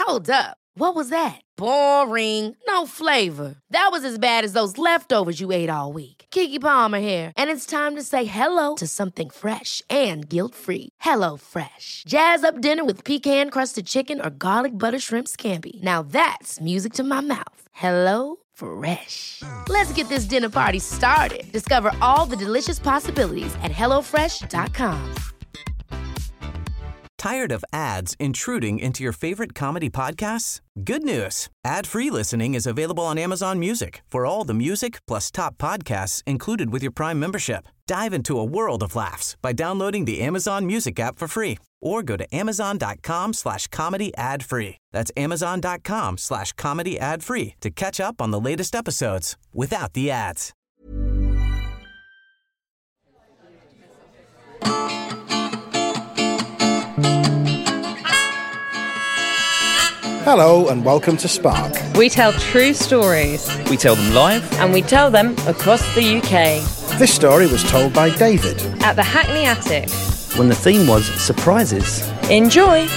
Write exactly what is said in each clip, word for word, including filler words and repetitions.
Hold up. What was that? Boring. No flavor. That was as bad as those leftovers you ate all week. Keke Palmer here, and it's time to say hello to something fresh and guilt-free. Hello Fresh. Jazz up dinner with pecan-crusted chicken or garlic butter shrimp scampi. Now that's music to my mouth. Hello Fresh. Let's get this dinner party started. Discover all the delicious possibilities at hello fresh dot com. Tired of ads intruding into your favorite comedy podcasts? Good news. Ad-free listening is available on Amazon Music for all the music plus top podcasts included with your Prime membership. Dive into a world of laughs by downloading the Amazon Music app for free or go to amazon.com slash comedy ad free. That's amazon.com slash comedy ad free to catch up on the latest episodes without the ads. Hello and welcome to Spark. We tell true stories. We tell them live. And we tell them across the U K. This story was told by David. At the Hackney Attic. When the theme was surprises. Enjoy.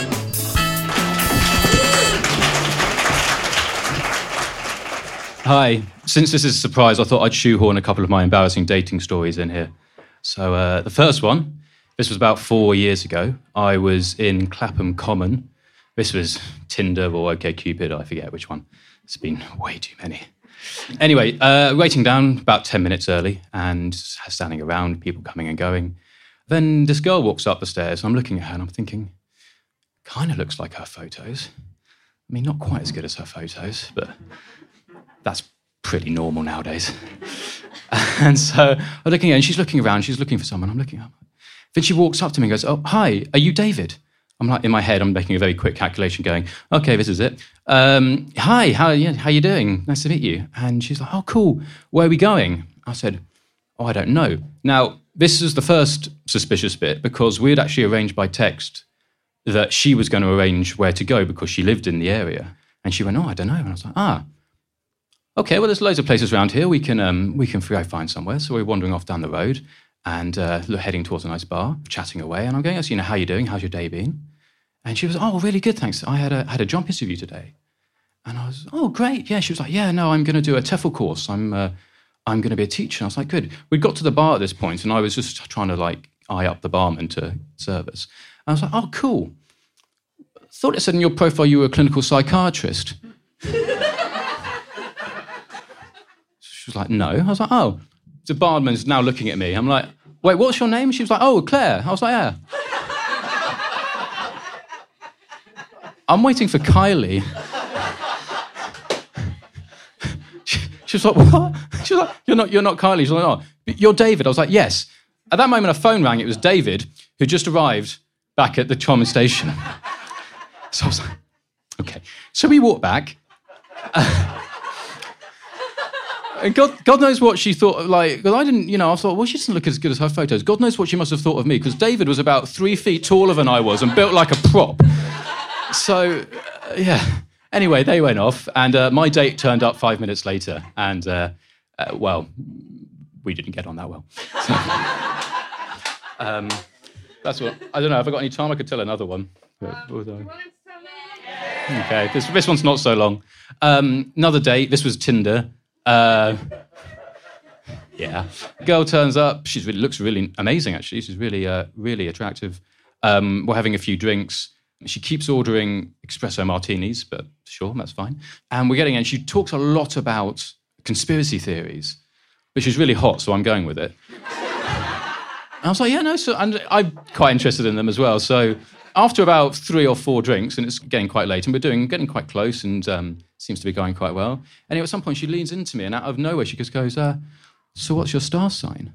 Hi. Since this is a surprise, I thought I'd shoehorn a couple of my embarrassing dating stories in here. So uh, the first one, this was about four years ago. I was in Clapham Common. This was Tinder or OkCupid, I forget which one. It's been way too many. Anyway, uh, waiting down about ten minutes early and standing around, people coming and going. Then this girl walks up the stairs. I'm looking at her and I'm thinking, kind of looks like her photos. I mean, not quite as good as her photos, but that's pretty normal nowadays. And so I'm looking at her and she's looking around. She's looking for someone. I'm looking up. Then she walks up to me and goes, oh, hi, are you David? I'm like, in my head, I'm making a very quick calculation going, okay, this is it. Um, hi, how, yeah, how you doing? Nice to meet you. And she's like, oh, cool. Where are we going? I said, oh, I don't know. Now, this is the first suspicious bit because we had actually arranged by text that she was going to arrange where to go because she lived in the area. And she went, oh, I don't know. And I was like, ah, okay, well, there's loads of places around here. We can um, we can go find somewhere. So we're wandering off down the road and uh, heading towards a nice bar, chatting away. And I'm going, so, you know, how you doing? How's your day been? And she was, oh, really good, thanks. I had a had a job interview today. And I was, oh, great. Yeah, she was like, yeah, no, I'm going to do a TEFL course. I'm uh, I'm going to be a teacher. And I was like, good. We got to the bar at this point, and I was just trying to, like, eye up the barman to serve us. And I was like, oh, cool. Thought it said in your profile you were a clinical psychiatrist. She was like, no. I was like, oh. The barman's now looking at me. I'm like, wait, what's your name? She was like, oh, Claire. I was like, yeah. I'm waiting for Kylie. she, she was like, what? She was like, you're not, you're not Kylie. She was like, oh, you're David. I was like, yes. At that moment, a phone rang. It was David, who just arrived back at the Common station. So I was like, okay. So we walked back. Uh, and God, God knows what she thought, like, because I didn't, you know, I thought, well, she doesn't look as good as her photos. God knows what she must have thought of me, because David was about three feet taller than I was and built like a prop. So, uh, yeah. Anyway, they went off, and uh, my date turned up five minutes later, and, uh, uh, well, we didn't get on that well. So, um, that's what, I don't know, have I got any time? I could tell another one. But, um, okay, this, this one's not so long. Um, another date, this was Tinder. Uh, yeah. Girl turns up, she really, looks really amazing, actually. She's really, uh, really attractive. Um, we're having a few drinks. She keeps ordering espresso martinis, but sure, that's fine. And we're getting in. She talks a lot about conspiracy theories, but she's really hot, so I'm going with it. And I was like, yeah, no, so and I'm quite interested in them as well. So after about three or four drinks, and it's getting quite late, and we're doing getting quite close, and um, seems to be going quite well. And at some point, she leans into me, and out of nowhere, she just goes, uh, so what's your star sign?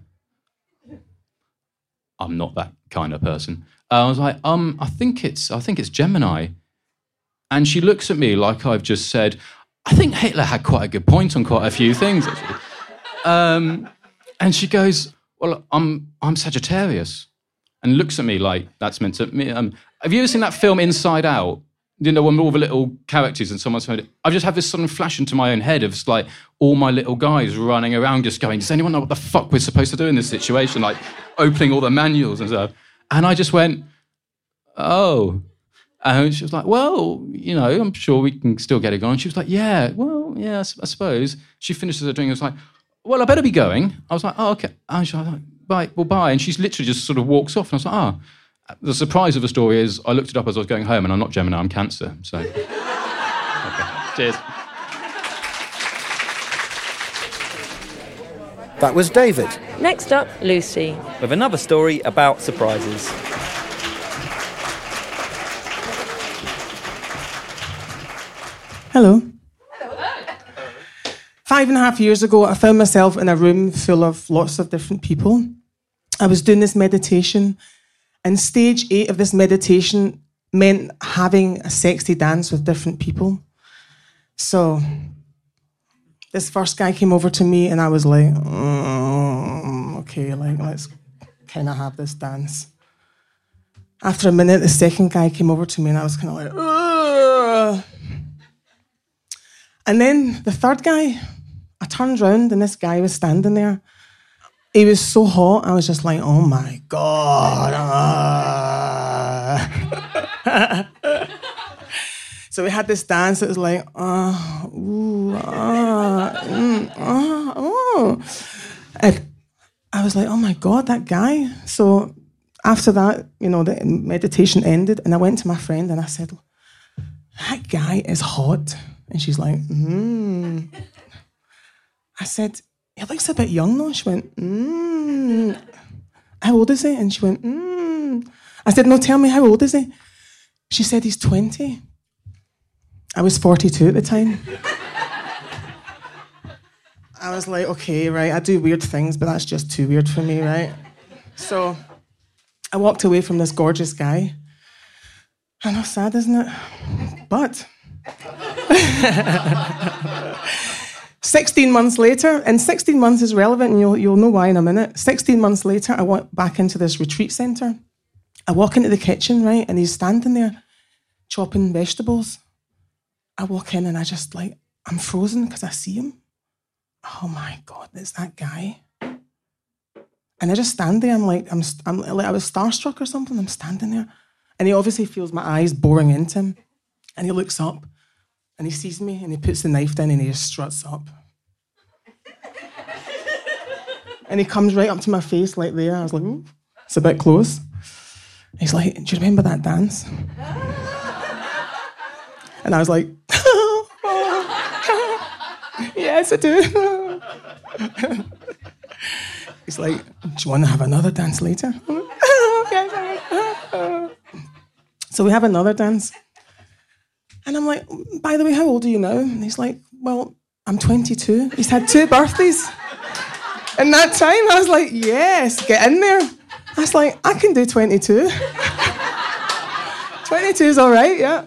I'm not that kind of person. Uh, I was like, um, I think it's, I think it's Gemini. And she looks at me like I've just said, I think Hitler had quite a good point on quite a few things, actually. Um, and she goes, well, I'm, I'm Sagittarius. And looks at me like that's meant to me. Um, have you ever seen that film Inside Out? You know, when all the little characters and someone's heard it. I've just had this sudden flash into my own head of just like all my little guys running around just going, does anyone know what the fuck we're supposed to do in this situation? Like opening all the manuals and stuff. And I just went, oh. And she was like, well, you know, I'm sure we can still get it going. She was like, yeah, well, yeah, I, s- I suppose. She finishes her drink and was like, well, I better be going. I was like, oh, okay. And she was like, bye, well, bye. And she's literally just sort of walks off. And I was like, oh. The surprise of the story is I looked it up as I was going home and I'm not Gemini, I'm Cancer. So, okay. Cheers. That was David. Next up, Lucy. With another story about surprises. Hello. Five and a half years ago, I found myself in a room full of lots of different people. I was doing this meditation, and stage eight of this meditation meant having a sexy dance with different people. So this first guy came over to me, and I was like, mm, okay, like, let's kind of have this dance. After a minute, the second guy came over to me, and I was kind of like, ugh. And then the third guy, I turned round and this guy was standing there. He was so hot, I was just like, oh my God. Ah. So we had this dance that was like, ah, ooh, ah, mm, ah, oh. And I was like, oh my God, that guy. So after that, you know, the meditation ended and I went to my friend and I said, that guy is hot. And she's like, hmm. I said, he looks a bit young though. She went, hmm. How old is he? And she went, hmm. I said, no, tell me, how old is he? She said, he's twenty. I was forty-two at the time. I was like, okay, right, I do weird things, but that's just too weird for me, right? So I walked away from this gorgeous guy. I know, sad, isn't it? But sixteen months later, and sixteen months is relevant, and you'll, you'll know why in a minute. sixteen months later, I went back into this retreat centre. I walk into the kitchen, right, and he's standing there chopping vegetables. I walk in and I just like, I'm frozen because I see him. Oh my God, it's that guy. And I just stand there, I'm like, I'm, I'm like, I was starstruck or something, I'm standing there. And he obviously feels my eyes boring into him. And he looks up and he sees me and he puts the knife down and he just struts up. And he comes right up to my face like there. I was like, ooh, it's a bit close. He's like, do you remember that dance? And I was like, yes, I do. He's like, do you want to have another dance later? So we have another dance. And I'm like, by the way, how old are you now? And he's like, well, I'm twenty-two. He's had two birthdays. In that time, I was like, yes, get in there. I was like, I can do twenty-two. twenty-two is all right, yeah.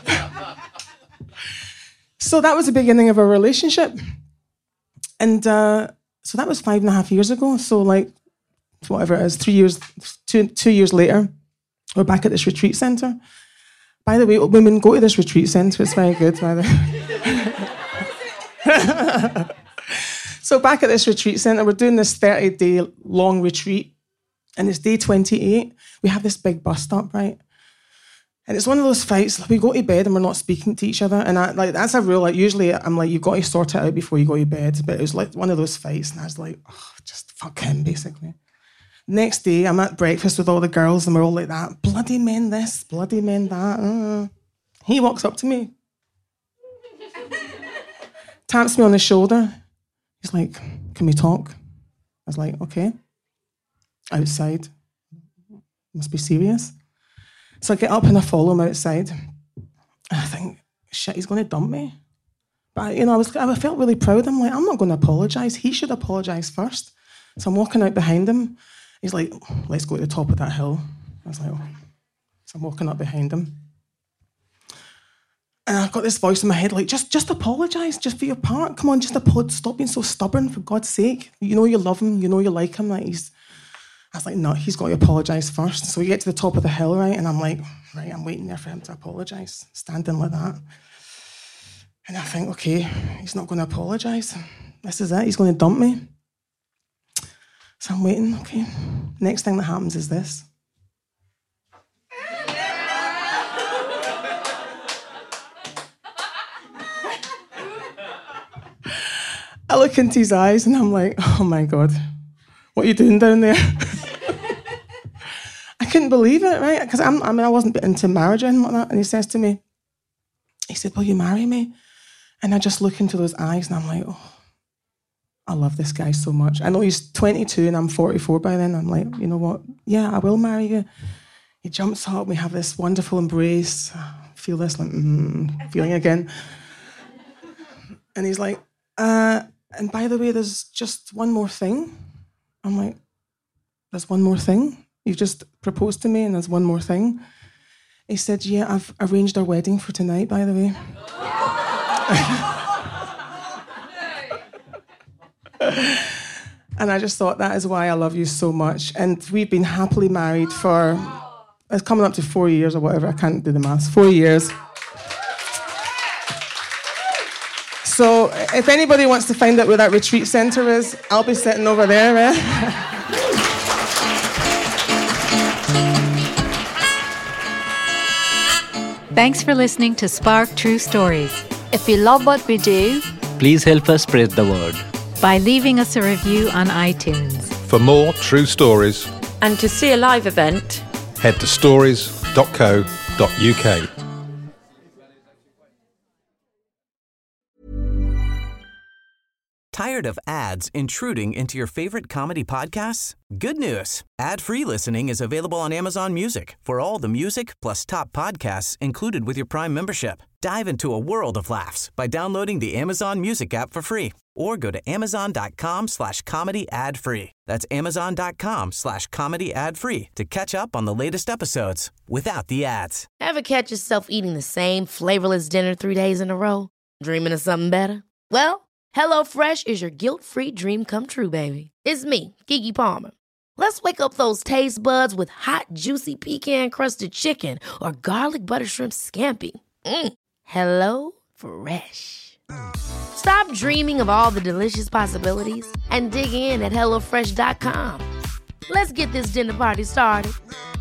So that was the beginning of our relationship. And uh, so that was five and a half years ago. So like, whatever it is, three years, two, two years later, we're back at this retreat centre. By the way, women, go to this retreat centre. It's very good, by the way. So back at this retreat centre, we're doing this thirty-day long retreat. And it's day twenty-eight. We have this big bus-stop, right? And it's one of those fights, like we go to bed and we're not speaking to each other. And I, like that's a rule. Like usually I'm like, you've got to sort it out before you go to bed. But it was like one of those fights. And I was like, oh, just fuck him, basically. Next day, I'm at breakfast with all the girls and we're all like that. Bloody men this, bloody men that. Uh. He walks up to me. Taps me on the shoulder. He's like, can we talk? I was like, okay. Outside. Must be serious. So I get up and I follow him outside. And I think, shit, he's going to dump me. But, you know, I was I felt really proud. I'm like, I'm not going to apologise. He should apologise first. So I'm walking out behind him. He's like, let's go to the top of that hill. I was like, oh. So I'm walking up behind him. And I've got this voice in my head like, just just apologise, just for your part. Come on, just apologise. Stop being so stubborn, for God's sake. You know you love him. You know you like him. Like he's... I was like, no, he's got to apologise first. So we get to the top of the hill, right? And I'm like, right, I'm waiting there for him to apologise, standing like that. And I think, okay, he's not going to apologise. This is it. He's going to dump me. So I'm waiting, okay. Next thing that happens is this. I look into his eyes and I'm like, oh my God, what are you doing down there? I couldn't believe it, right? Because I'm, I mean, I wasn't into marriage or anything like that. And he says to me, he said, will you marry me? And I just look into those eyes and I'm like, oh, I love this guy so much. I know he's twenty-two and I'm forty-four by then. I'm like, you know what? Yeah, I will marry you. He jumps up. We have this wonderful embrace. Feel this, like, mm, feeling again. And he's like, uh, and by the way, there's just one more thing. I'm like, there's one more thing? You've just proposed to me and there's one more thing? He said, yeah, I've arranged our wedding for tonight, by the way. And I just thought, that is why I love you so much. And we've been happily married for, it's coming up to four years or whatever. I can't do the maths. Four years. So if anybody wants to find out where that retreat centre is, I'll be sitting over there. Eh? Thanks for listening to Spark True Stories. If you love what we do, Please help us spread the word. By leaving us a review on iTunes. For more true stories, And to see a live event, head to stories dot co dot uk. Tired of ads intruding into your favorite comedy podcasts? Good news. Ad-free listening is available on Amazon Music for all the music plus top podcasts included with your Prime membership. Dive into a world of laughs by downloading the Amazon Music app for free or go to amazon.com slash comedy ad free. That's amazon.com slash comedy ad free to catch up on the latest episodes without the ads. Ever catch yourself eating the same flavorless dinner three days in a row? Dreaming of something better? Well, HelloFresh is your guilt-free dream come true, baby. It's me, Keke Palmer. Let's wake up those taste buds with hot, juicy pecan-crusted chicken or garlic butter shrimp scampi. Mm. Hello Fresh. Stop dreaming of all the delicious possibilities and dig in at hello fresh dot com. Let's get this dinner party started.